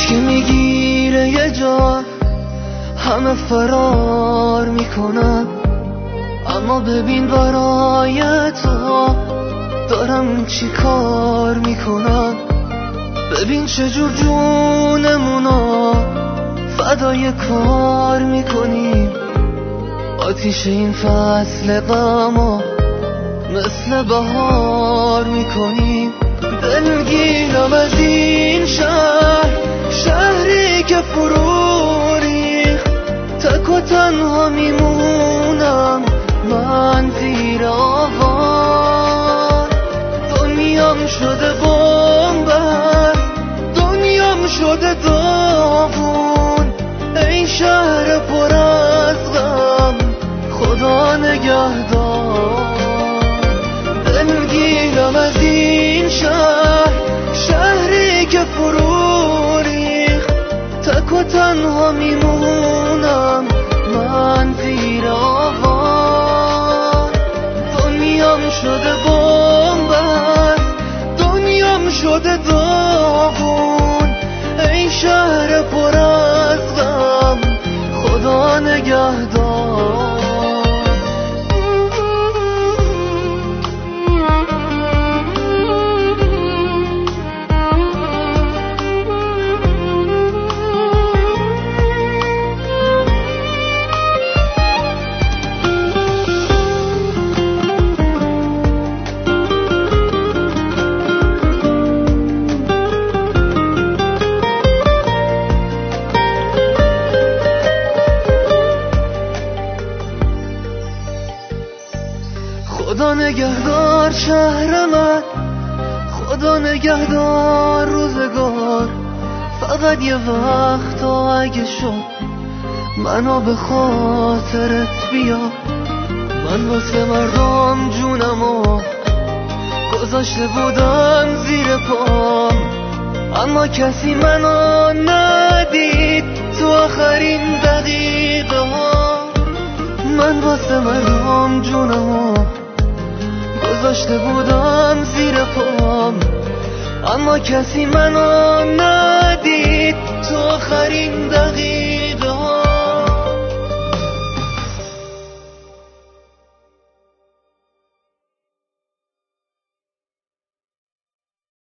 هیچکی میگیره یه جا، همه فرار میکنن، اما ببین برای تو دارم چی کار میکنم. ببین چجور جونمونو فدای کار میکنیم، آتیش این فصل غمو مثل بهار میکنیم. دلگیرم از این شهر، شهری که فرو ریخت، تک و تنها میمونم من زیر آوار. دنیام شده بمبر، دنیام شده داغون، ای شهر پر از غم خدا نگهدار. دلگیرم از این شهر، شهری که فرو ریخت، تک و تنها میمونم من زیر آوار. دنیام شده بمبر، دنیام شده داغون، ای شهر پر از غم خدا نگهدار. خدا نگهدار شهر من، خدا نگهدار روزگار. فقط یه وقت اگه شد منو به خاطرت بیا. من واسه مردم جونمو گذاشته بودم زیر پام، اما کسی منو ندید تو آخرین دقیقه ها. من واسه مردم جونمو گذاشته بودم زیر پام، اما کسی منو ندید تو آخرین